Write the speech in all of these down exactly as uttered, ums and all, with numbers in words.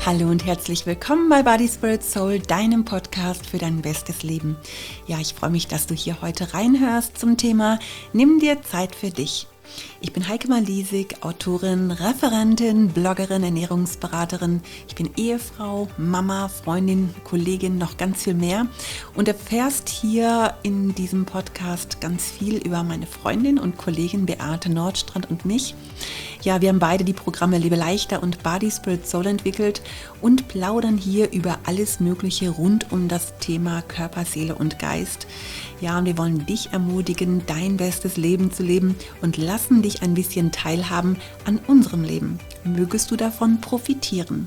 Hallo und herzlich willkommen bei Body, Spirit, Soul, deinem Podcast für dein bestes Leben. Ja, ich freue mich, dass du hier heute reinhörst zum Thema Nimm dir Zeit für dich. Ich bin Heike Malisig, Autorin, Referentin, Bloggerin, Ernährungsberaterin. Ich bin Ehefrau, Mama, Freundin, Kollegin, noch ganz viel mehr. Und erfährst hier in diesem Podcast ganz viel über meine Freundin und Kollegin Beate Nordstrand und mich. Ja, wir haben beide die Programme Lebe leichter und Body, Spirit, Soul entwickelt und plaudern hier über alles Mögliche rund um das Thema Körper, Seele und Geist. Ja, und wir wollen dich ermutigen, dein bestes Leben zu leben und lassen dich ein bisschen teilhaben an unserem Leben. Mögest du davon profitieren?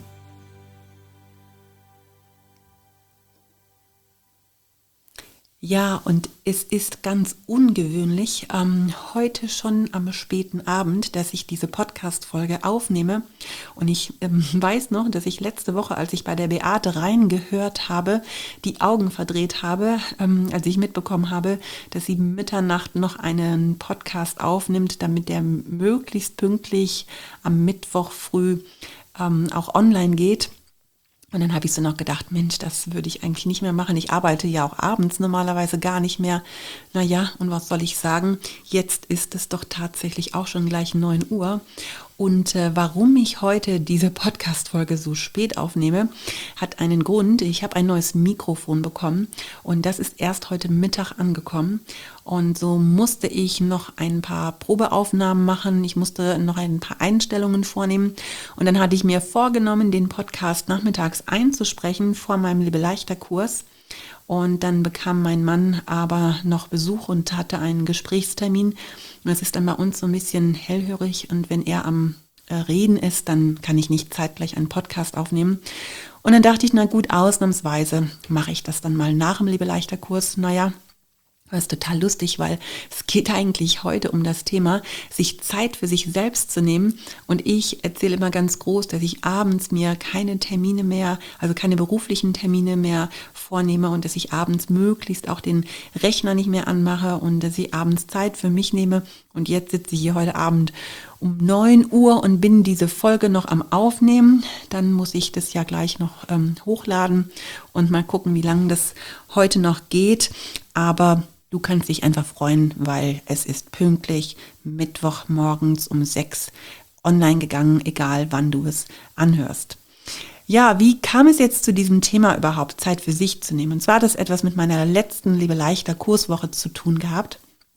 Ja, und es ist ganz ungewöhnlich, ähm, heute schon am späten Abend, dass ich diese Podcast-Folge aufnehme. Und ich ähm, weiß noch, dass ich letzte Woche, als ich bei der Beate reingehört habe, die Augen verdreht habe, ähm, als ich mitbekommen habe, dass sie Mitternacht noch einen Podcast aufnimmt, damit der möglichst pünktlich am Mittwoch früh ähm, auch online geht. Und dann habe ich so noch gedacht, Mensch, das würde ich eigentlich nicht mehr machen. Ich arbeite ja auch abends normalerweise gar nicht mehr. Naja, und was soll ich sagen? Jetzt ist es doch tatsächlich auch schon gleich neun Uhr. Und äh, warum ich heute diese Podcast-Folge so spät aufnehme, hat einen Grund. Ich habe ein neues Mikrofon bekommen und das ist erst heute Mittag angekommen. Und so musste ich noch ein paar Probeaufnahmen machen. Ich musste noch ein paar Einstellungen vornehmen. Und dann hatte ich mir vorgenommen, den Podcast nachmittags einzusprechen vor meinem Lebe leichter Kurs. Und dann bekam mein Mann aber noch Besuch und hatte einen Gesprächstermin. Und es ist dann bei uns so ein bisschen hellhörig. Und wenn er am äh, Reden ist, dann kann ich nicht zeitgleich einen Podcast aufnehmen. Und dann dachte ich, na gut, ausnahmsweise mache ich das dann mal nach dem Lebe leichter Kurs. Naja, das ist total lustig, weil es geht eigentlich heute um das Thema, sich Zeit für sich selbst zu nehmen. Und ich erzähle immer ganz groß, dass ich abends mir keine Termine mehr, also keine beruflichen Termine mehr vornehme und dass ich abends möglichst auch den Rechner nicht mehr anmache und dass ich abends Zeit für mich nehme. Und jetzt sitze ich hier heute Abend um neun Uhr und bin diese Folge noch am Aufnehmen. Dann muss ich das ja gleich noch ähm, hochladen und mal gucken, wie lange das heute noch geht. Aber du kannst dich einfach freuen, weil es ist pünktlich Mittwochmorgens um sechs online gegangen, egal wann du es anhörst. Ja, wie kam es jetzt zu diesem Thema überhaupt, Zeit für sich zu nehmen? Und zwar hat das etwas mit meiner letzten Lebe leichter Kurswoche zu tun gehabt.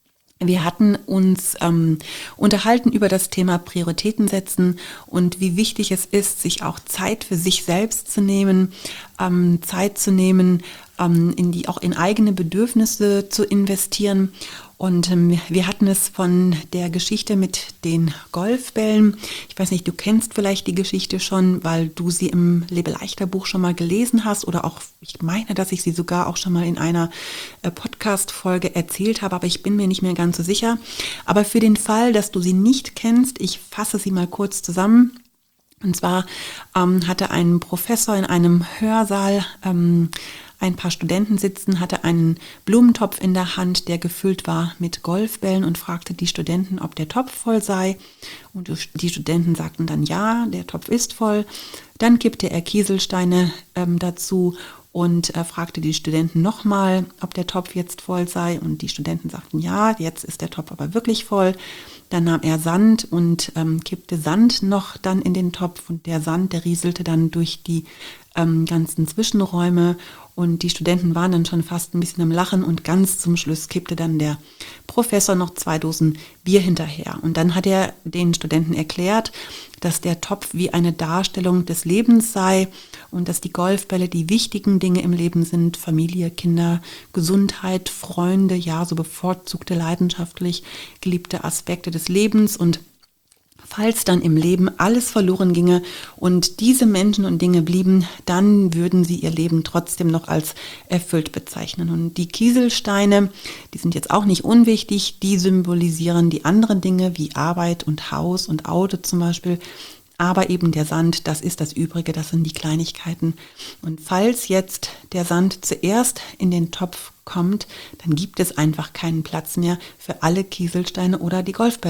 Wir hatten uns ähm, unterhalten über das Thema Prioritäten setzen und wie wichtig es ist, sich auch Zeit für sich selbst zu nehmen, ähm, Zeit zu nehmen, ähm, in die auch in eigene Bedürfnisse zu investieren. Und ähm, wir hatten es von der Geschichte mit den Golfbällen. Ich weiß nicht, du kennst vielleicht die Geschichte schon, weil du sie im Lebe leichter Buch schon mal gelesen hast oder auch, ich meine, dass ich sie sogar auch schon mal in einer äh, Podcast-Folge erzählt habe, aber ich bin mir nicht mehr ganz so sicher. Aber für den Fall, dass du sie nicht kennst, ich fasse sie mal kurz zusammen. Und zwar ähm, hatte ein Professor in einem Hörsaal ähm, ein paar Studenten sitzen, hatte einen Blumentopf in der Hand, der gefüllt war mit Golfbällen und fragte die Studenten, ob der Topf voll sei. Und die Studenten sagten dann, ja, der Topf ist voll. Dann kippte er Kieselsteine ähm, dazu und äh, fragte die Studenten nochmal, ob der Topf jetzt voll sei. Und die Studenten sagten, ja, jetzt ist der Topf aber wirklich voll. Dann nahm er Sand und ähm, kippte Sand noch dann in den Topf. Und der Sand, der rieselte dann durch die ähm, ganzen Zwischenräume. Und die Studenten waren dann schon fast ein bisschen am Lachen und ganz zum Schluss kippte dann der Professor noch zwei Dosen Bier hinterher. Und dann hat er den Studenten erklärt, dass der Topf wie eine Darstellung des Lebens sei und dass die Golfbälle die wichtigen Dinge im Leben sind, Familie, Kinder, Gesundheit, Freunde, ja, so bevorzugte, leidenschaftlich geliebte Aspekte des Lebens. Und falls dann im Leben alles verloren ginge und diese Menschen und Dinge blieben, dann würden sie ihr Leben trotzdem noch als erfüllt bezeichnen. Und die Kieselsteine, die sind jetzt auch nicht unwichtig, die symbolisieren die anderen Dinge wie Arbeit und Haus und Auto zum Beispiel. Aber eben der Sand, das ist das Übrige, das sind die Kleinigkeiten. Und falls jetzt der Sand zuerst in den Topf kommt, dann gibt es einfach keinen Platz mehr für alle Kieselsteine oder die Golfbälle.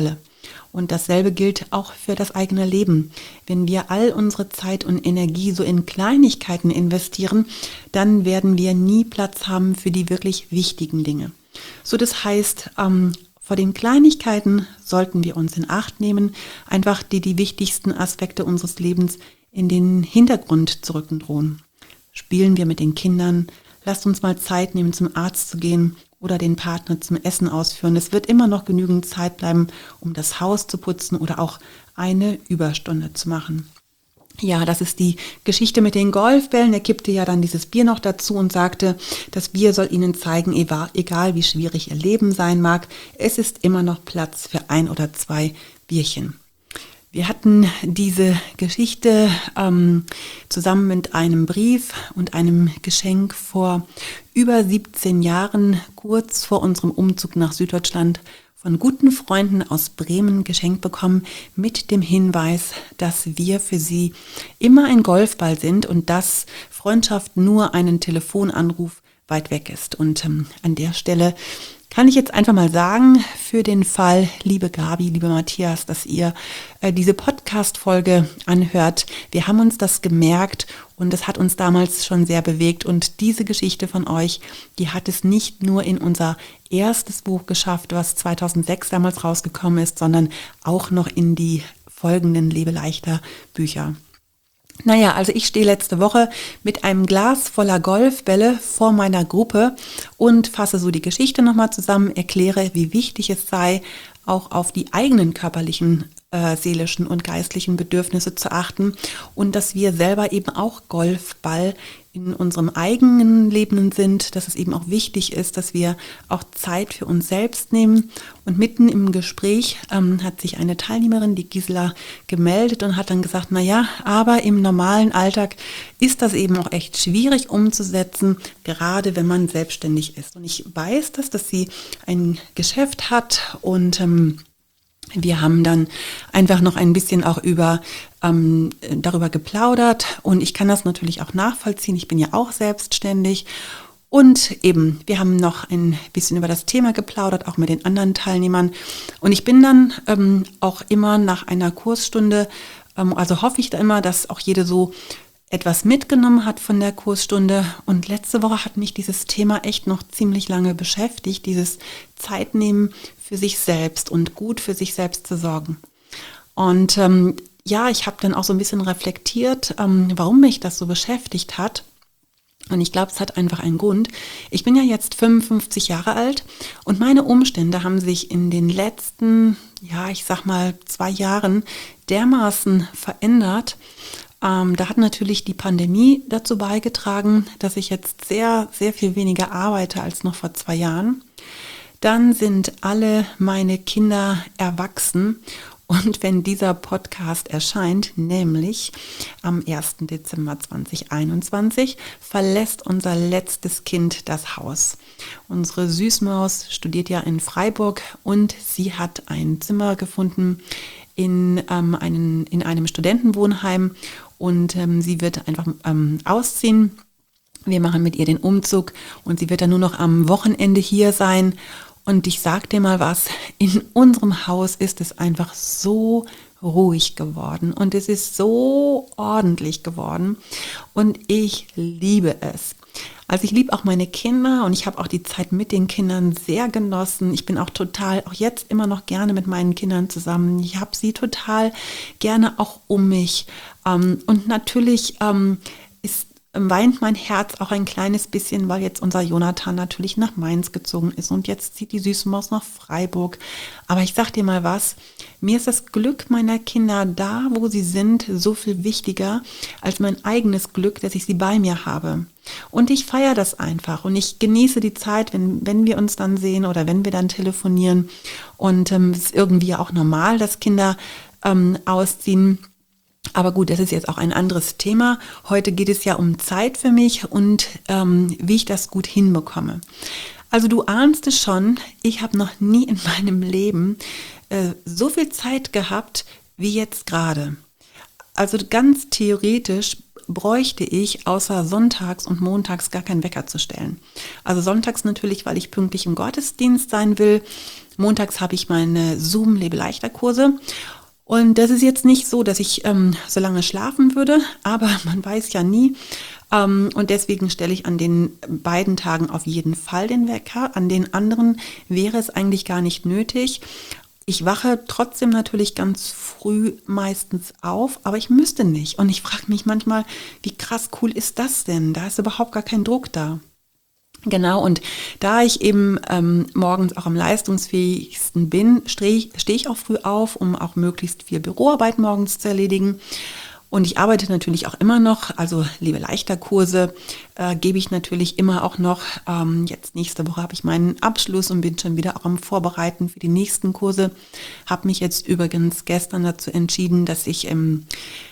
Und dasselbe gilt auch für das eigene Leben. Wenn wir all unsere Zeit und Energie so in Kleinigkeiten investieren, dann werden wir nie Platz haben für die wirklich wichtigen Dinge. So, das heißt, ähm, vor den Kleinigkeiten sollten wir uns in Acht nehmen, einfach die, die wichtigsten Aspekte unseres Lebens in den Hintergrund zu rücken drohen. Spielen wir mit den Kindern, lasst uns mal Zeit nehmen, zum Arzt zu gehen oder den Partner zum Essen ausführen. Es wird immer noch genügend Zeit bleiben, um das Haus zu putzen oder auch eine Überstunde zu machen. Ja, das ist die Geschichte mit den Golfbällen. Er kippte ja dann dieses Bier noch dazu und sagte, das Bier soll ihnen zeigen, egal wie schwierig ihr Leben sein mag, es ist immer noch Platz für ein oder zwei Bierchen. Wir hatten diese Geschichte ähm, zusammen mit einem Brief und einem Geschenk vor über siebzehn Jahren, kurz vor unserem Umzug nach Süddeutschland, von guten Freunden aus Bremen geschenkt bekommen, mit dem Hinweis, dass wir für sie immer ein Golfball sind und dass Freundschaft nur einen Telefonanruf weit weg ist. Und ähm, an der Stelle kann ich jetzt einfach mal sagen, für den Fall, liebe Gabi, liebe Matthias, dass ihr äh, diese Podcast-Folge anhört. Wir haben uns das gemerkt und es hat uns damals schon sehr bewegt. Und diese Geschichte von euch, die hat es nicht nur in unser erstes Buch geschafft, was zweitausendsechs damals rausgekommen ist, sondern auch noch in die folgenden Lebe leichter Bücher. Naja, also ich stehe letzte Woche mit einem Glas voller Golfbälle vor meiner Gruppe und fasse so die Geschichte nochmal zusammen, erkläre, wie wichtig es sei, auch auf die eigenen körperlichen, äh, seelischen und geistlichen Bedürfnisse zu achten und dass wir selber eben auch Golfball in unserem eigenen Leben sind, dass es eben auch wichtig ist, dass wir auch Zeit für uns selbst nehmen. Und mitten im Gespräch ähm, hat sich eine Teilnehmerin, die Gisela, gemeldet und hat dann gesagt, na ja, aber im normalen Alltag ist das eben auch echt schwierig umzusetzen, gerade wenn man selbstständig ist. Und ich weiß das, dass sie ein Geschäft hat und ähm, wir haben dann einfach noch ein bisschen auch über ähm, darüber geplaudert und ich kann das natürlich auch nachvollziehen. Ich bin ja auch selbstständig und eben, wir haben noch ein bisschen über das Thema geplaudert, auch mit den anderen Teilnehmern. Und ich bin dann ähm, auch immer nach einer Kursstunde, ähm, also hoffe ich da immer, dass auch jede so etwas mitgenommen hat von der Kursstunde. Und letzte Woche hat mich dieses Thema echt noch ziemlich lange beschäftigt, dieses Zeitnehmen für sich selbst und gut für sich selbst zu sorgen. Und ähm, ja, ich habe dann auch so ein bisschen reflektiert, ähm, warum mich das so beschäftigt hat. Und ich glaube, es hat einfach einen Grund. Ich bin ja jetzt fünfundfünfzig Jahre alt und meine Umstände haben sich in den letzten, ja, ich sag mal zwei Jahren dermaßen verändert. Ähm, da hat natürlich die Pandemie dazu beigetragen, dass ich jetzt sehr, sehr viel weniger arbeite als noch vor zwei Jahren. Dann sind alle meine Kinder erwachsen und wenn dieser Podcast erscheint, nämlich am ersten Dezember zweitausendeinundzwanzig, verlässt unser letztes Kind das Haus. Unsere Süßmaus studiert ja in Freiburg und sie hat ein Zimmer gefunden in, ähm, einen, in einem Studentenwohnheim und ähm, sie wird einfach ähm, ausziehen. Wir machen mit ihr den Umzug und sie wird dann nur noch am Wochenende hier sein. Und ich sag dir mal was, in unserem Haus ist es einfach so ruhig geworden und es ist so ordentlich geworden und ich liebe es. Also ich liebe auch meine Kinder und ich habe auch die Zeit mit den Kindern sehr genossen. Ich bin auch total, auch jetzt immer noch gerne mit meinen Kindern zusammen. Ich habe sie total gerne auch um mich. Und natürlich ist weint mein Herz auch ein kleines bisschen, weil jetzt unser Jonathan natürlich nach Mainz gezogen ist und jetzt zieht die süße Maus nach Freiburg. Aber ich sag dir mal was, mir ist das Glück meiner Kinder da, wo sie sind, so viel wichtiger als mein eigenes Glück, dass ich sie bei mir habe. Und ich feiere das einfach und ich genieße die Zeit, wenn, wenn wir uns dann sehen oder wenn wir dann telefonieren. Und ähm, es ist irgendwie auch normal, dass Kinder ähm, ausziehen. Aber gut, das ist jetzt auch ein anderes Thema. Heute geht es ja um Zeit für mich und ähm, wie ich das gut hinbekomme. Also du ahnst es schon, ich habe noch nie in meinem Leben äh, so viel Zeit gehabt wie jetzt gerade. Also ganz theoretisch bräuchte ich außer sonntags und montags gar keinen Wecker zu stellen. Also sonntags natürlich, weil ich pünktlich im Gottesdienst sein will. Montags habe ich meine Zoom-Lebe-Leichter-Kurse. Und das ist jetzt nicht so, dass ich ähm, so lange schlafen würde, aber man weiß ja nie. Ähm, und deswegen stelle ich an den beiden Tagen auf jeden Fall den Wecker. An den anderen wäre es eigentlich gar nicht nötig. Ich wache trotzdem natürlich ganz früh meistens auf, aber ich müsste nicht. Und ich frage mich manchmal, wie krass cool ist das denn? Da ist überhaupt gar kein Druck da. Genau, und da ich eben ähm, morgens auch am leistungsfähigsten bin, stehe steh ich auch früh auf, um auch möglichst viel Büroarbeit morgens zu erledigen. Und ich arbeite natürlich auch immer noch, also Lebe-Leichter-Kurse äh, gebe ich natürlich immer auch noch. Ähm, jetzt nächste Woche habe ich meinen Abschluss und bin schon wieder auch am Vorbereiten für die nächsten Kurse. Habe mich jetzt übrigens gestern dazu entschieden, dass ich im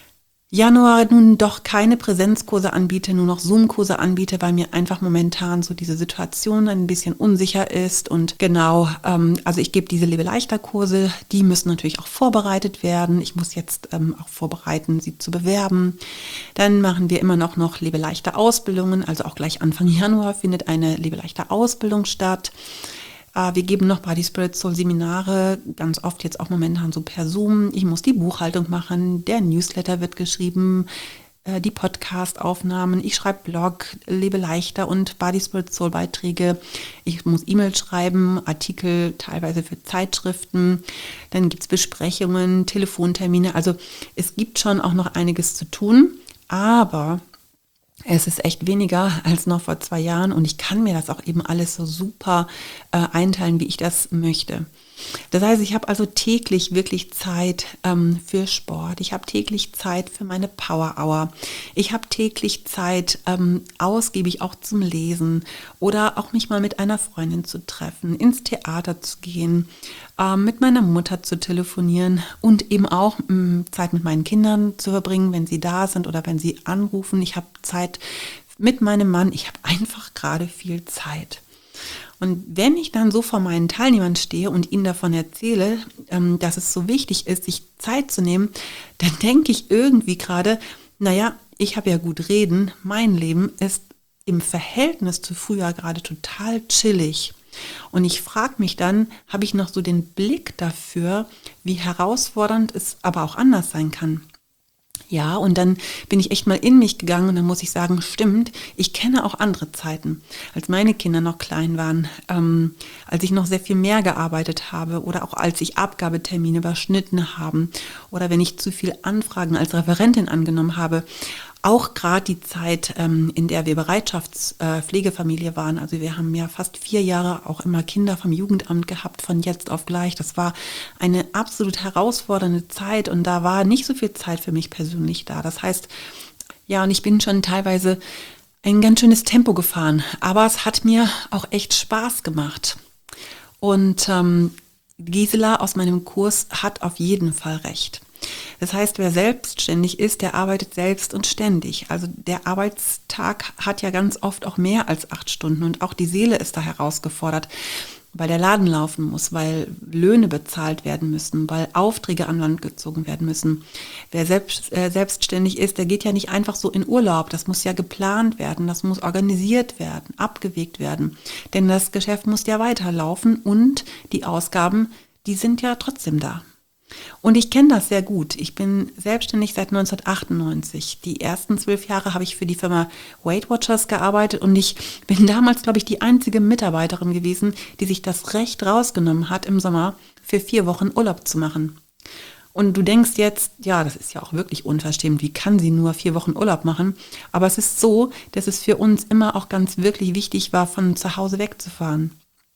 Januar nun doch keine Präsenzkurse anbiete, nur noch Zoom-Kurse anbiete, weil mir einfach momentan so diese Situation ein bisschen unsicher ist. Und genau, ähm, also ich gebe diese Lebe-Leichter-Kurse, die müssen natürlich auch vorbereitet werden. Ich muss jetzt ähm, auch vorbereiten, sie zu bewerben. Dann machen wir immer noch, noch Lebe-Leichter-Ausbildungen, also auch gleich Anfang Januar findet eine Lebe-Leichter-Ausbildung statt. Wir geben noch Body Spirit Soul Seminare, ganz oft jetzt auch momentan so per Zoom. Ich muss die Buchhaltung machen, der Newsletter wird geschrieben, die Podcast-Aufnahmen, ich schreibe Blog, Lebe leichter und Body Spirit Soul Beiträge. Ich muss E-Mails schreiben, Artikel teilweise für Zeitschriften. Dann gibt es Besprechungen, Telefontermine. Also es gibt schon auch noch einiges zu tun, aber es ist echt weniger als noch vor zwei Jahren und ich kann mir das auch eben alles so super äh, einteilen, wie ich das möchte. Das heißt, ich habe also täglich wirklich Zeit ähm, für Sport. Ich habe täglich Zeit für meine Power Hour. Ich habe täglich Zeit, ähm, ausgiebig auch zum Lesen oder auch mich mal mit einer Freundin zu treffen, ins Theater zu gehen, ähm, mit meiner Mutter zu telefonieren und eben auch ähm, Zeit mit meinen Kindern zu verbringen, wenn sie da sind oder wenn sie anrufen. Ich habe Zeit mit meinem Mann. Ich habe einfach gerade viel Zeit. Und wenn ich dann so vor meinen Teilnehmern stehe und ihnen davon erzähle, ähm, dass es so wichtig ist, sich Zeit zu nehmen, dann denke ich irgendwie gerade, naja, ich habe ja gut reden, mein Leben ist im Verhältnis zu früher gerade total chillig. Und ich frage mich dann, habe ich noch so den Blick dafür, wie herausfordernd es aber auch anders sein kann. Ja, und dann bin ich echt mal in mich gegangen und dann muss ich sagen, stimmt, ich kenne auch andere Zeiten, als meine Kinder noch klein waren, ähm, als ich noch sehr viel mehr gearbeitet habe oder auch als ich Abgabetermine überschnitten habe oder wenn ich zu viel Anfragen als Referentin angenommen habe. Auch gerade die Zeit, ähm, in der wir Bereitschaftspflegefamilie äh, waren, also wir haben ja fast vier Jahre auch immer Kinder vom Jugendamt gehabt, von jetzt auf gleich. Das war eine absolut herausfordernde Zeit und da war nicht so viel Zeit für mich persönlich da. Das heißt, ja, und ich bin schon teilweise ein ganz schönes Tempo gefahren, aber es hat mir auch echt Spaß gemacht. Und ähm, Gisela aus meinem Kurs hat auf jeden Fall recht. Das heißt, wer selbstständig ist, der arbeitet selbst und ständig. Also der Arbeitstag hat ja ganz oft auch mehr als acht Stunden und auch die Seele ist da herausgefordert, weil der Laden laufen muss, weil Löhne bezahlt werden müssen, weil Aufträge an Land gezogen werden müssen. Wer selbst, äh, selbstständig ist, der geht ja nicht einfach so in Urlaub. Das muss ja geplant werden, das muss organisiert werden, abgewegt werden. Denn das Geschäft muss ja weiterlaufen und die Ausgaben, die sind ja trotzdem da. Und ich kenne das sehr gut. Ich bin selbstständig seit neunzehnhundertachtundneunzig. Die ersten zwölf Jahre habe ich für die Firma Weight Watchers gearbeitet und ich bin damals, glaube ich, die einzige Mitarbeiterin gewesen, die sich das Recht rausgenommen hat, im Sommer für vier Wochen Urlaub zu machen. Und du denkst jetzt, ja, das ist ja auch wirklich unverschämt, wie kann sie nur vier Wochen Urlaub machen? Aber es ist so, dass es für uns immer auch ganz wirklich wichtig war, von zu Hause wegzufahren.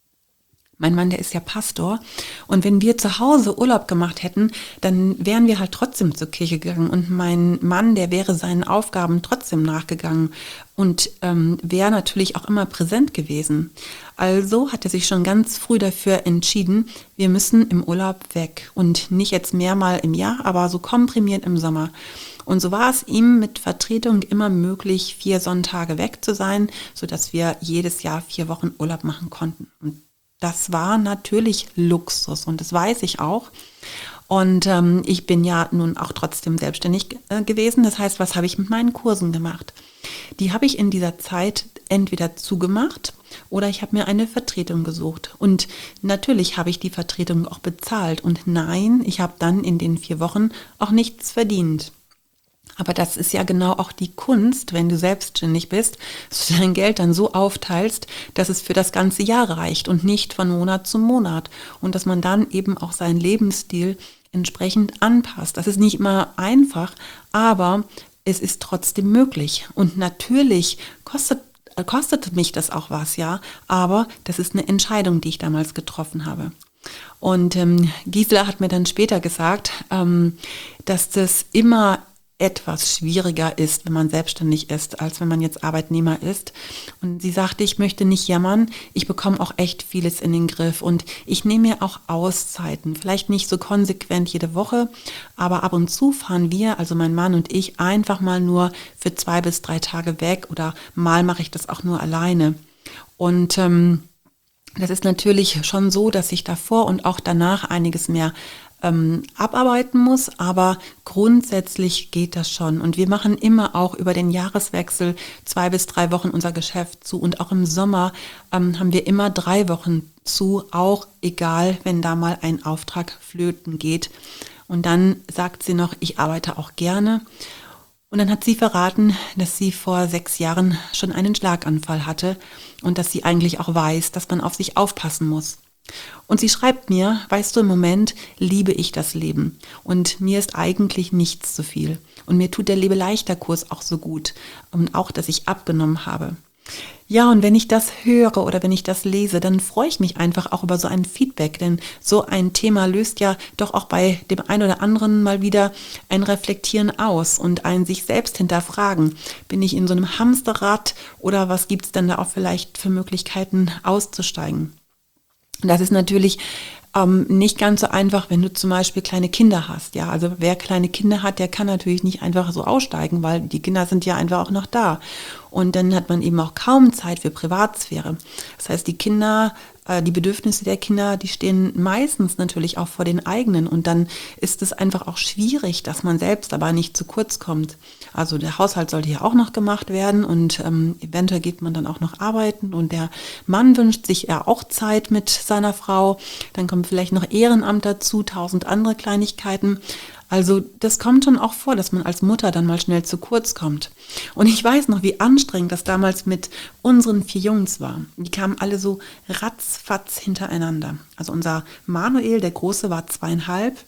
Mein Mann, der ist ja Pastor und wenn wir zu Hause Urlaub gemacht hätten, dann wären wir halt trotzdem zur Kirche gegangen und mein Mann, der wäre seinen Aufgaben trotzdem nachgegangen und ähm, wäre natürlich auch immer präsent gewesen. Also hat er sich schon ganz früh dafür entschieden, wir müssen im Urlaub weg und nicht jetzt mehrmal im Jahr, aber so komprimiert im Sommer. Und so war es ihm mit Vertretung immer möglich, vier Sonntage weg zu sein, sodass wir jedes Jahr vier Wochen Urlaub machen konnten. Und das war natürlich Luxus und das weiß ich auch. Und ähm, ich bin ja nun auch trotzdem selbstständig äh, gewesen. Das heißt, was habe ich mit meinen Kursen gemacht? Die habe ich in dieser Zeit entweder zugemacht oder ich habe mir eine Vertretung gesucht. Und natürlich habe ich die Vertretung auch bezahlt. Und nein, ich habe dann in den vier Wochen auch nichts verdient. Aber das ist ja genau auch die Kunst, wenn du selbstständig bist, dass du dein Geld dann so aufteilst, dass es für das ganze Jahr reicht und nicht von Monat zu Monat. Und dass man dann eben auch seinen Lebensstil entsprechend anpasst. Das ist nicht immer einfach, aber es ist trotzdem möglich. Und natürlich kostet, kostet mich das auch was, ja. Aber das ist eine Entscheidung, die ich damals getroffen habe. Und ähm, Gisela hat mir dann später gesagt, ähm, dass das immer etwas schwieriger ist, wenn man selbstständig ist, als wenn man jetzt Arbeitnehmer ist. Und sie sagte, ich möchte nicht jammern, ich bekomme auch echt vieles in den Griff und ich nehme mir auch Auszeiten, vielleicht nicht so konsequent jede Woche, aber ab und zu fahren wir, also mein Mann und ich, einfach mal nur für zwei bis drei Tage weg oder mal mache ich das auch nur alleine. Und ähm, das ist natürlich schon so, dass ich davor und auch danach einiges mehr ähm, abarbeiten muss, aber grundsätzlich geht das schon. Und wir machen immer auch über den Jahreswechsel zwei bis drei Wochen unser Geschäft zu. Und auch im Sommer ähm, haben wir immer drei Wochen zu, auch egal, wenn da mal ein Auftrag flöten geht. Und dann sagt sie noch, ich arbeite auch gerne. Und dann hat sie verraten, dass sie vor sechs Jahren schon einen Schlaganfall hatte und dass sie eigentlich auch weiß, dass man auf sich aufpassen muss. Und sie schreibt mir, weißt du, im Moment liebe ich das Leben und mir ist eigentlich nichts zu viel. Und mir tut der Lebe-leichter-Kurs auch so gut und auch, dass ich abgenommen habe. Ja, und wenn ich das höre oder wenn ich das lese, dann freue ich mich einfach auch über so ein Feedback, denn so ein Thema löst ja doch auch bei dem einen oder anderen mal wieder ein Reflektieren aus und ein sich selbst hinterfragen. Bin ich in so einem Hamsterrad oder was gibt es denn da auch vielleicht für Möglichkeiten auszusteigen? Das ist natürlich ähm, nicht ganz so einfach, wenn du zum Beispiel kleine Kinder hast. Ja, also wer kleine Kinder hat, der kann natürlich nicht einfach so aussteigen, weil die Kinder sind ja einfach auch noch da. Und dann hat man eben auch kaum Zeit für Privatsphäre. Das heißt, die Kinder, äh, die Bedürfnisse der Kinder, die stehen meistens natürlich auch vor den eigenen. Und dann ist es einfach auch schwierig, dass man selbst aber nicht zu kurz kommt. Also der Haushalt sollte ja auch noch gemacht werden und ähm, eventuell geht man dann auch noch arbeiten und der Mann wünscht sich ja auch Zeit mit seiner Frau. Dann kommt vielleicht noch Ehrenamt dazu, tausend andere Kleinigkeiten. Also das kommt schon auch vor, dass man als Mutter dann mal schnell zu kurz kommt. Und ich weiß noch, wie anstrengend das damals mit unseren vier Jungs war. Die kamen alle so ratzfatz hintereinander. Also unser Manuel, der Große, war zweieinhalb.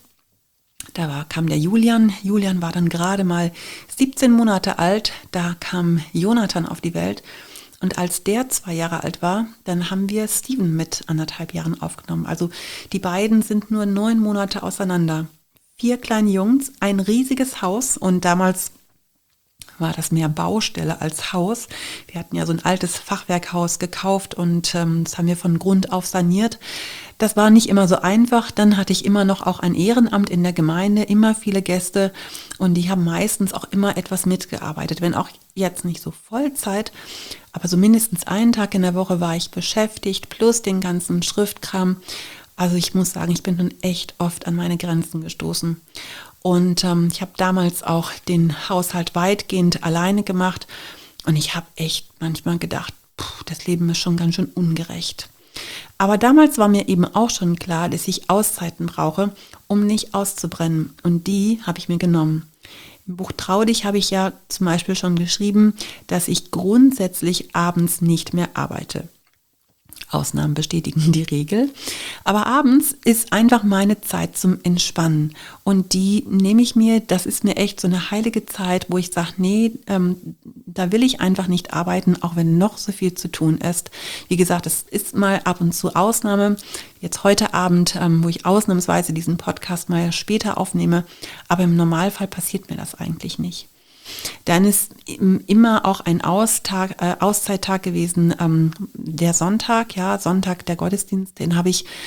Da war, kam der Julian. Julian war dann gerade mal siebzehn Monate alt. Da kam Jonathan auf die Welt. Und als der zwei Jahre alt war, dann haben wir Steven mit anderthalb Jahren aufgenommen. Also die beiden sind nur neun Monate auseinander. Vier kleine Jungs, ein riesiges Haus und damals war das mehr Baustelle als Haus. Wir hatten ja so ein altes Fachwerkhaus gekauft und ähm, das haben wir von Grund auf saniert. Das war nicht immer so einfach. Dann hatte ich immer noch auch ein Ehrenamt in der Gemeinde, immer viele Gäste und die haben meistens auch immer etwas mitgearbeitet, wenn auch jetzt nicht so Vollzeit, aber so mindestens einen Tag in der Woche war ich beschäftigt, plus den ganzen Schriftkram. Also ich muss sagen, ich bin nun echt oft an meine Grenzen gestoßen. Und ähm, ich habe damals auch den Haushalt weitgehend alleine gemacht. Und ich habe echt manchmal gedacht, puh, das Leben ist schon ganz schön ungerecht. Aber damals war mir eben auch schon klar, dass ich Auszeiten brauche, um nicht auszubrennen. Und die habe ich mir genommen. Im Buch Trau dich habe ich ja zum Beispiel schon geschrieben, dass ich grundsätzlich abends nicht mehr arbeite. Ausnahmen bestätigen die Regel. Aber abends ist einfach meine Zeit zum Entspannen. Und die nehme ich mir, das ist mir echt so eine heilige Zeit, wo ich sage, nee, ähm, da will ich einfach nicht arbeiten, auch wenn noch so viel zu tun ist. Wie gesagt, es ist mal ab und zu Ausnahme. Jetzt heute Abend, ähm, wo ich ausnahmsweise diesen Podcast mal später aufnehme. Aber im Normalfall passiert mir das eigentlich nicht. Dann ist immer auch ein Austag, äh, Auszeittag gewesen, ähm, der Sonntag, ja, Sonntag der Gottesdienst, den habe ich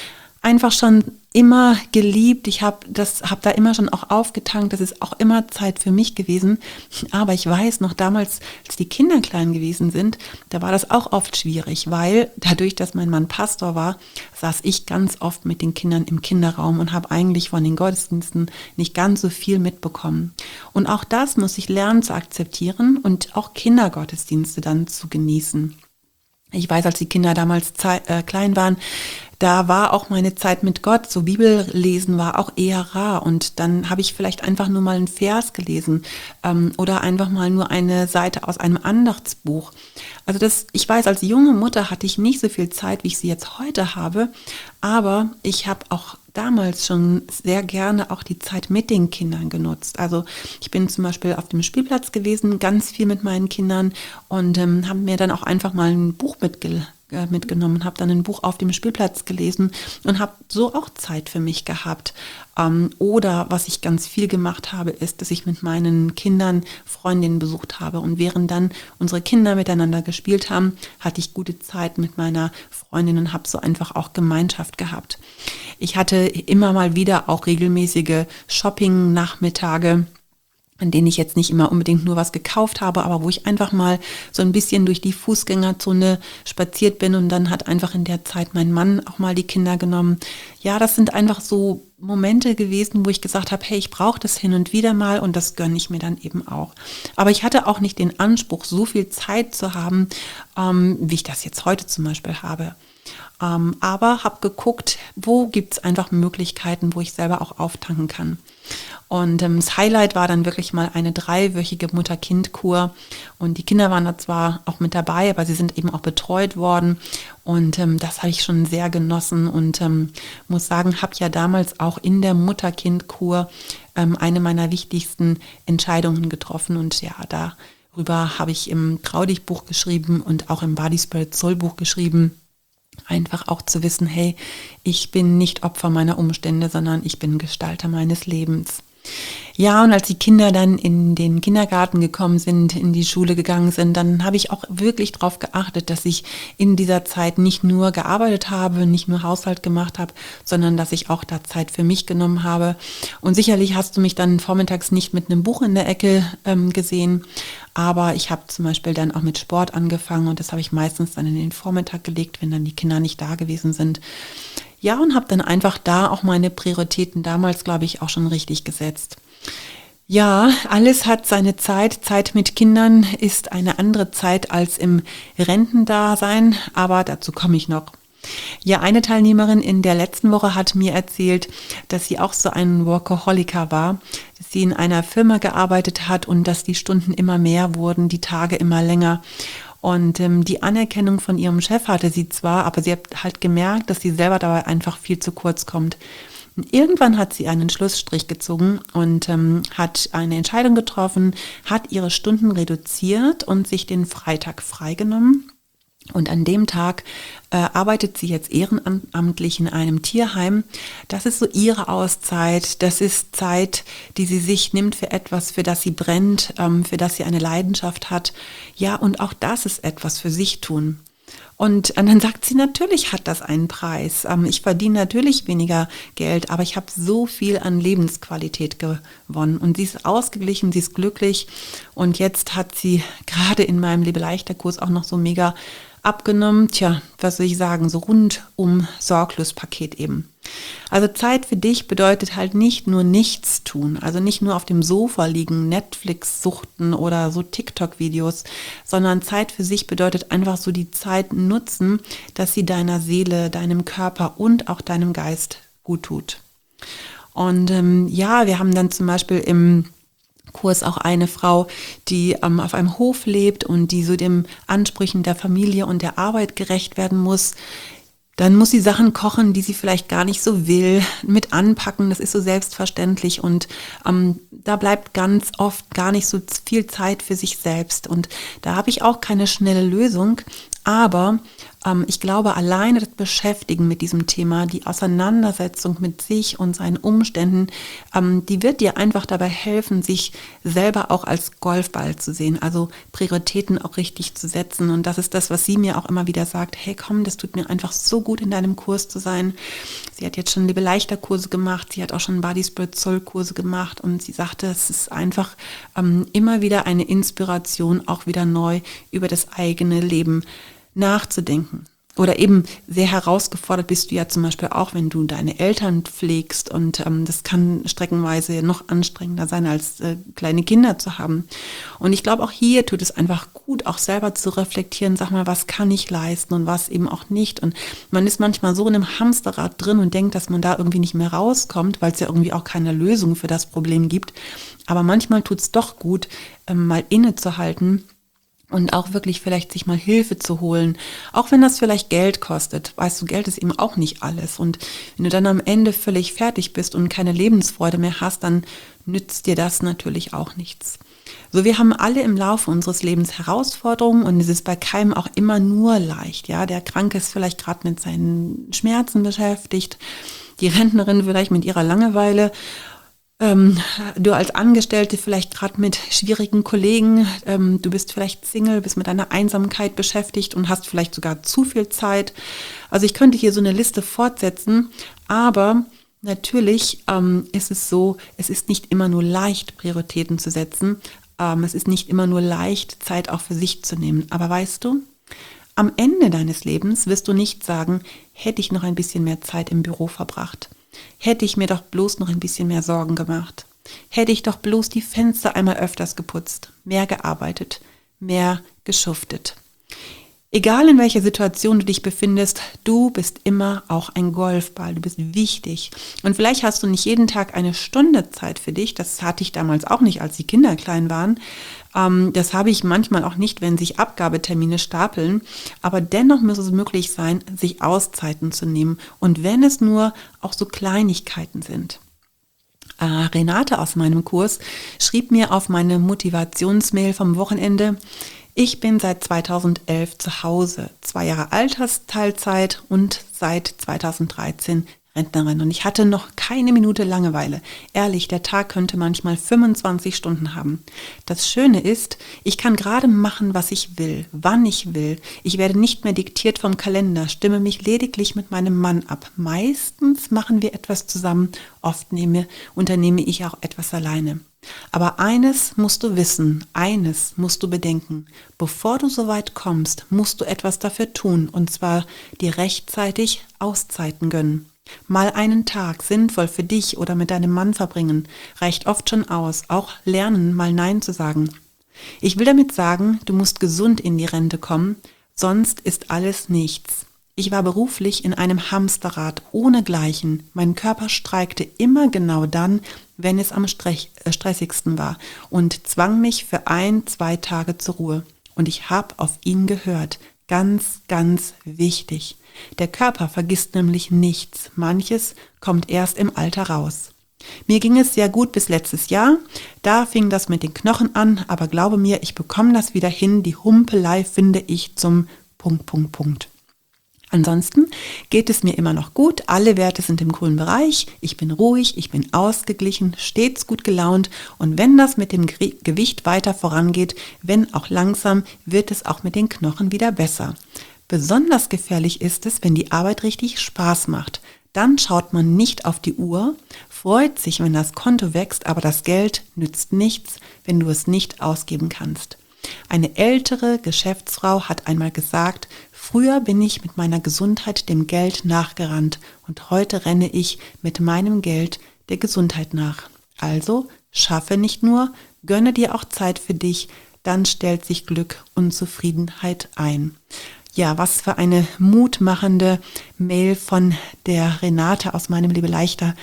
einfach schon immer geliebt. Ich habe das, habe da immer schon auch aufgetankt. Das ist auch immer Zeit für mich gewesen. Aber ich weiß noch damals, als die Kinder klein gewesen sind, da war das auch oft schwierig, weil dadurch, dass mein Mann Pastor war, saß ich ganz oft mit den Kindern im Kinderraum und habe eigentlich von den Gottesdiensten nicht ganz so viel mitbekommen. Und auch das muss ich lernen zu akzeptieren und auch Kindergottesdienste dann zu genießen. Ich weiß, als die Kinder damals zei- äh, klein waren, da war auch meine Zeit mit Gott, so Bibellesen war auch eher rar, und dann habe ich vielleicht einfach nur mal einen Vers gelesen ähm, oder einfach mal nur eine Seite aus einem Andachtsbuch. Also das, ich weiß, als junge Mutter hatte ich nicht so viel Zeit, wie ich sie jetzt heute habe, aber ich habe auch damals schon sehr gerne auch die Zeit mit den Kindern genutzt. Also ich bin zum Beispiel auf dem Spielplatz gewesen, ganz viel mit meinen Kindern, und ähm, habe mir dann auch einfach mal ein Buch mitge- äh, mitgenommen, habe dann ein Buch auf dem Spielplatz gelesen und habe so auch Zeit für mich gehabt. Ähm, oder was ich ganz viel gemacht habe, ist, dass ich mit meinen Kindern Freundinnen besucht habe, und während dann unsere Kinder miteinander gespielt haben, hatte ich gute Zeit mit meiner Freundin und habe so einfach auch Gemeinschaft gehabt. Ich hatte immer mal wieder auch regelmäßige Shopping-Nachmittage, an denen ich jetzt nicht immer unbedingt nur was gekauft habe, aber wo ich einfach mal so ein bisschen durch die Fußgängerzone spaziert bin, und dann hat einfach in der Zeit mein Mann auch mal die Kinder genommen. Ja, das sind einfach so Momente gewesen, wo ich gesagt habe, hey, ich brauche das hin und wieder mal, und das gönne ich mir dann eben auch. Aber ich hatte auch nicht den Anspruch, so viel Zeit zu haben, ähm, wie ich das jetzt heute zum Beispiel habe. Ähm, aber habe geguckt, wo gibt es einfach Möglichkeiten, wo ich selber auch auftanken kann. Und ähm, das Highlight war dann wirklich mal eine dreiwöchige Mutter-Kind-Kur. Und die Kinder waren da zwar auch mit dabei, aber sie sind eben auch betreut worden. Und ähm, das habe ich schon sehr genossen, und ähm, muss sagen, habe ja damals auch in der Mutter-Kind-Kur ähm, eine meiner wichtigsten Entscheidungen getroffen. Und ja, darüber habe ich im Trau-dich-Buch geschrieben und auch im Body Spirit Soul Buch geschrieben. Einfach auch zu wissen, hey, ich bin nicht Opfer meiner Umstände, sondern ich bin Gestalter meines Lebens. Ja, und als die Kinder dann in den Kindergarten gekommen sind, in die Schule gegangen sind, dann habe ich auch wirklich darauf geachtet, dass ich in dieser Zeit nicht nur gearbeitet habe, nicht nur Haushalt gemacht habe, sondern dass ich auch da Zeit für mich genommen habe. Und sicherlich hast du mich dann vormittags nicht mit einem Buch in der Ecke ähm, gesehen, aber ich habe zum Beispiel dann auch mit Sport angefangen, und das habe ich meistens dann in den Vormittag gelegt, wenn dann die Kinder nicht da gewesen sind. Ja, und habe dann einfach da auch meine Prioritäten damals, glaube ich, auch schon richtig gesetzt. Ja, alles hat seine Zeit. Zeit mit Kindern ist eine andere Zeit als im Rentendasein, aber dazu komme ich noch. Ja, eine Teilnehmerin in der letzten Woche hat mir erzählt, dass sie auch so ein Workaholiker war, dass sie in einer Firma gearbeitet hat und dass die Stunden immer mehr wurden, die Tage immer länger. Und ähm, die Anerkennung von ihrem Chef hatte sie zwar, aber sie hat halt gemerkt, dass sie selber dabei einfach viel zu kurz kommt. Und irgendwann hat sie einen Schlussstrich gezogen und ähm, hat eine Entscheidung getroffen, hat ihre Stunden reduziert und sich den Freitag freigenommen. Und an dem Tag äh, arbeitet sie jetzt ehrenamtlich in einem Tierheim. Das ist so ihre Auszeit. Das ist Zeit, die sie sich nimmt für etwas, für das sie brennt, ähm, für das sie eine Leidenschaft hat. Ja, und auch das ist etwas für sich tun. Und dann sagt sie, natürlich hat das einen Preis. Ähm, ich verdiene natürlich weniger Geld, aber ich habe so viel an Lebensqualität gewonnen. Und sie ist ausgeglichen, sie ist glücklich. Und jetzt hat sie gerade in meinem Lebe-leichter-Kurs auch noch so mega abgenommen. Tja, was soll ich sagen, so rundum sorglos Paket eben. Also Zeit für dich bedeutet halt nicht nur nichts tun, also nicht nur auf dem Sofa liegen, Netflix suchten oder so TikTok-Videos, sondern Zeit für sich bedeutet einfach so die Zeit nutzen, dass sie deiner Seele, deinem Körper und auch deinem Geist gut tut. Und ähm, ja, wir haben dann zum Beispiel im Kurs auch eine Frau, die ähm, auf einem Hof lebt und die so den Ansprüchen der Familie und der Arbeit gerecht werden muss. Dann muss sie Sachen kochen, die sie vielleicht gar nicht so will, mit anpacken, das ist so selbstverständlich, und ähm, da bleibt ganz oft gar nicht so viel Zeit für sich selbst, und da habe ich auch keine schnelle Lösung, aber Ähm, ich glaube, alleine das Beschäftigen mit diesem Thema, die Auseinandersetzung mit sich und seinen Umständen, ähm, die wird dir einfach dabei helfen, sich selber auch als Golfball zu sehen, also Prioritäten auch richtig zu setzen. Und das ist das, was sie mir auch immer wieder sagt: Hey, komm, das tut mir einfach so gut, in deinem Kurs zu sein. Sie hat jetzt schon Liebe leichter Kurse gemacht, sie hat auch schon Body Spirit Soul Kurse gemacht und sie sagte, es ist einfach ähm, immer wieder eine Inspiration, auch wieder neu über das eigene Leben nachzudenken. Oder eben sehr herausgefordert bist du ja zum Beispiel auch, wenn du deine Eltern pflegst, und ähm, das kann streckenweise noch anstrengender sein, als äh, kleine Kinder zu haben. Und ich glaube, auch hier tut es einfach gut, auch selber zu reflektieren, sag mal, was kann ich leisten und was eben auch nicht. Und man ist manchmal so in einem Hamsterrad drin und denkt, dass man da irgendwie nicht mehr rauskommt, weil es ja irgendwie auch keine Lösung für das Problem gibt. Aber manchmal tut es doch gut, ähm, mal innezuhalten und auch wirklich vielleicht sich mal Hilfe zu holen, auch wenn das vielleicht Geld kostet. Weißt du, Geld ist eben auch nicht alles. Und wenn du dann am Ende völlig fertig bist und keine Lebensfreude mehr hast, dann nützt dir das natürlich auch nichts. So, wir haben alle im Laufe unseres Lebens Herausforderungen und es ist bei keinem auch immer nur leicht. Ja, der Kranke ist vielleicht gerade mit seinen Schmerzen beschäftigt, die Rentnerin vielleicht mit ihrer Langeweile. Ähm, du als Angestellte vielleicht gerade mit schwierigen Kollegen, ähm, du bist vielleicht Single, bist mit deiner Einsamkeit beschäftigt und hast vielleicht sogar zu viel Zeit. Also ich könnte hier so eine Liste fortsetzen, aber natürlich ähm, ist es so, es ist nicht immer nur leicht, Prioritäten zu setzen. Ähm, es ist nicht immer nur leicht, Zeit auch für sich zu nehmen. Aber weißt du, am Ende deines Lebens wirst du nicht sagen, hätte ich noch ein bisschen mehr Zeit im Büro verbracht. Hätte ich mir doch bloß noch ein bisschen mehr Sorgen gemacht. Hätte ich doch bloß die Fenster einmal öfters geputzt, mehr gearbeitet, mehr geschuftet. Egal in welcher Situation du dich befindest, du bist immer auch ein Golfball, du bist wichtig. Und vielleicht hast du nicht jeden Tag eine Stunde Zeit für dich, das hatte ich damals auch nicht, als die Kinder klein waren. Ähm, das habe ich manchmal auch nicht, wenn sich Abgabetermine stapeln. Aber dennoch muss es möglich sein, sich Auszeiten zu nehmen. Und wenn es nur auch so Kleinigkeiten sind. Äh, Renate aus meinem Kurs schrieb mir auf meine Motivationsmail vom Wochenende: Ich bin seit zweitausendelf zu Hause, zwei Jahre Altersteilzeit und seit zweitausenddreizehn Rentnerin. Und ich hatte noch keine Minute Langeweile. Ehrlich, der Tag könnte manchmal fünfundzwanzig Stunden haben. Das Schöne ist, ich kann gerade machen, was ich will, wann ich will. Ich werde nicht mehr diktiert vom Kalender, stimme mich lediglich mit meinem Mann ab. Meistens machen wir etwas zusammen, oft nehme, unternehme ich auch etwas alleine. Aber eines musst du wissen, eines musst du bedenken: Bevor du so weit kommst, musst du etwas dafür tun, und zwar dir rechtzeitig Auszeiten gönnen. Mal einen Tag sinnvoll für dich oder mit deinem Mann verbringen, reicht oft schon aus. Auch lernen, mal Nein zu sagen. Ich will damit sagen, du musst gesund in die Rente kommen, sonst ist alles nichts. Ich war beruflich in einem Hamsterrad ohnegleichen. Mein Körper streikte immer genau dann, wenn es am stressigsten war, und zwang mich für ein, zwei Tage zur Ruhe. Und ich habe auf ihn gehört. Ganz, ganz wichtig. Der Körper vergisst nämlich nichts. Manches kommt erst im Alter raus. Mir ging es sehr gut bis letztes Jahr. Da fing das mit den Knochen an, aber glaube mir, ich bekomme das wieder hin. Die Humpelei finde ich zum Punkt, Punkt, Punkt. Ansonsten geht es mir immer noch gut. Alle Werte sind im grünen Bereich. Ich bin ruhig, ich bin ausgeglichen, stets gut gelaunt. Und wenn das mit dem Gewicht weiter vorangeht, wenn auch langsam, wird es auch mit den Knochen wieder besser. Besonders gefährlich ist es, wenn die Arbeit richtig Spaß macht. Dann schaut man nicht auf die Uhr, freut sich, wenn das Konto wächst, aber das Geld nützt nichts, wenn du es nicht ausgeben kannst. Eine ältere Geschäftsfrau hat einmal gesagt: Früher bin ich mit meiner Gesundheit dem Geld nachgerannt und heute renne ich mit meinem Geld der Gesundheit nach. Also schaffe nicht nur, gönne dir auch Zeit für dich, dann stellt sich Glück und Zufriedenheit ein. Ja, was für eine mutmachende Mail von der Renate aus meinem Liebe leichter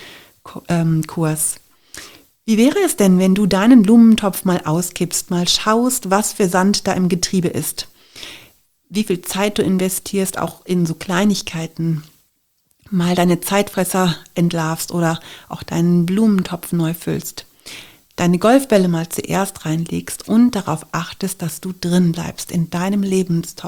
Kurs. Wie wäre es denn, wenn du deinen Blumentopf mal auskippst, mal schaust, was für Sand da im Getriebe ist? Wie viel Zeit du investierst, auch in so Kleinigkeiten, mal deine Zeitfresser entlarvst oder auch deinen Blumentopf neu füllst. Deine Golfbälle mal zuerst reinlegst und darauf achtest, dass du drin bleibst in deinem Lebenstopf.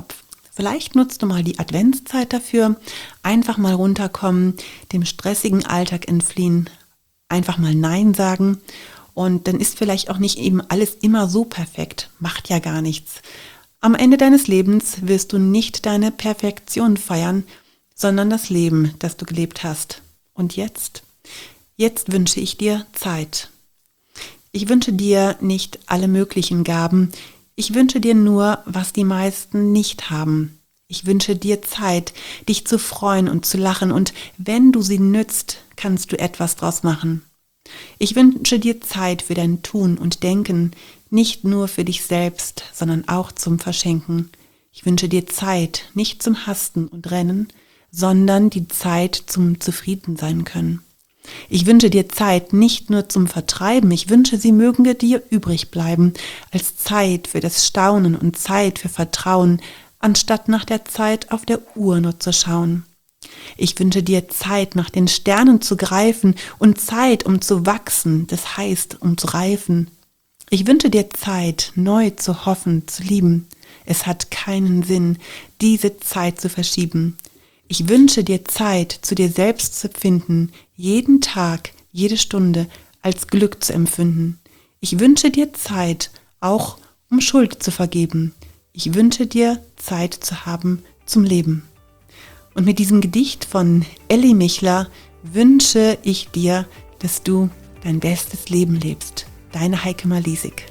Vielleicht nutzt du mal die Adventszeit dafür, einfach mal runterkommen, dem stressigen Alltag entfliehen, einfach mal Nein sagen und dann ist vielleicht auch nicht eben alles immer so perfekt, macht ja gar nichts. Am Ende deines Lebens wirst du nicht deine Perfektion feiern, sondern das Leben, das du gelebt hast. Und jetzt? Jetzt wünsche ich dir Zeit. Ich wünsche dir nicht alle möglichen Gaben, ich wünsche dir nur, was die meisten nicht haben. Ich wünsche dir Zeit, dich zu freuen und zu lachen und wenn du sie nützt, kannst du etwas draus machen. Ich wünsche dir Zeit für dein Tun und Denken, nicht nur für dich selbst, sondern auch zum Verschenken. Ich wünsche dir Zeit, nicht zum Hasten und Rennen, sondern die Zeit zum Zufriedensein können. Ich wünsche dir Zeit nicht nur zum Vertreiben, ich wünsche, sie mögen dir übrig bleiben, als Zeit für das Staunen und Zeit für Vertrauen, anstatt nach der Zeit auf der Uhr nur zu schauen. Ich wünsche dir Zeit, nach den Sternen zu greifen und Zeit, um zu wachsen, das heißt, um zu reifen. Ich wünsche dir Zeit, neu zu hoffen, zu lieben. Es hat keinen Sinn, diese Zeit zu verschieben. Ich wünsche dir Zeit, zu dir selbst zu finden, jeden Tag, jede Stunde als Glück zu empfinden. Ich wünsche dir Zeit, auch um Schuld zu vergeben. Ich wünsche dir Zeit zu haben zum Leben. Und mit diesem Gedicht von Elli Michler wünsche ich dir, dass du dein bestes Leben lebst. Deine Heike Malisik.